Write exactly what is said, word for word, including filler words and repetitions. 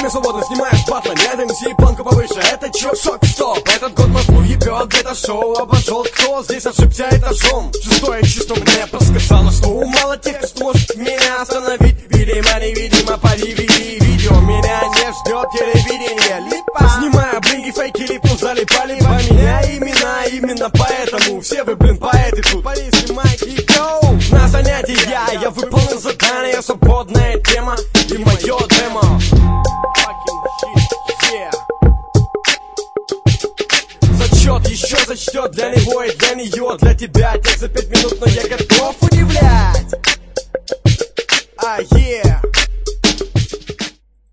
Время свободно, снимаешь батла, нет эм си, планку повыше. Это чё, шок, стоп, этот год Москву ебет, где-то шоу обошел. Кто здесь ошибся этажом? Шестое чувство мне подсказало, что мало тех, кто может меня остановить. Видимо, невидимо, поди, види видео. Меня не ждет телевидение, липа. Снимаю блинги, фейки, липну, залипали по меня имена. Именно поэтому все вы, блин, поэты тут. Полиции, майки, гоу. На занятия я выполнил задание, свободная тема и мое демо. Зачет еще зачтет для него и для нее. Для тебя текст за пять минут, но я готов удивлять. А, yeah.